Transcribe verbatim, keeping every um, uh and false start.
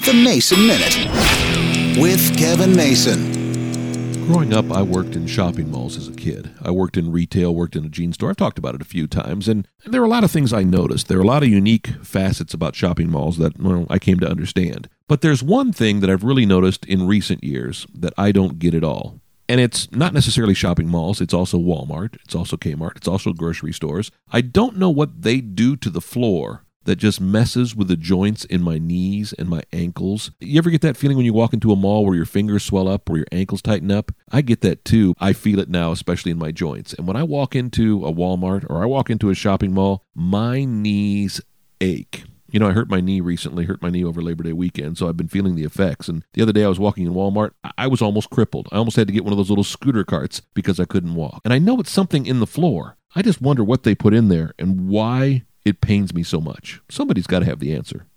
The Mason Minute with Kevin Mason. Growing up, I worked in shopping malls as a kid. I worked in retail, worked in a jean store. I've talked about it a few times, and there are a lot of things I noticed. There are a lot of unique facets about shopping malls that, well, I came to understand. But there's one thing that I've really noticed in recent years that I don't get at all. And it's not necessarily shopping malls. It's also Walmart. It's also Kmart. It's also grocery stores. I don't know what they do to the floor that just messes with the joints in my knees and my ankles. You ever get that feeling when you walk into a mall where your fingers swell up, where your ankles tighten up? I get that too. I feel it now, especially in my joints. And when I walk into a Walmart or I walk into a shopping mall, my knees ache. You know, I hurt my knee recently, hurt my knee over Labor Day weekend, so I've been feeling the effects. And the other day I was walking in Walmart, I was almost crippled. I almost had to get one of those little scooter carts because I couldn't walk. And I know it's something in the floor. I just wonder what they put in there and why it pains me so much. Somebody's got to have the answer.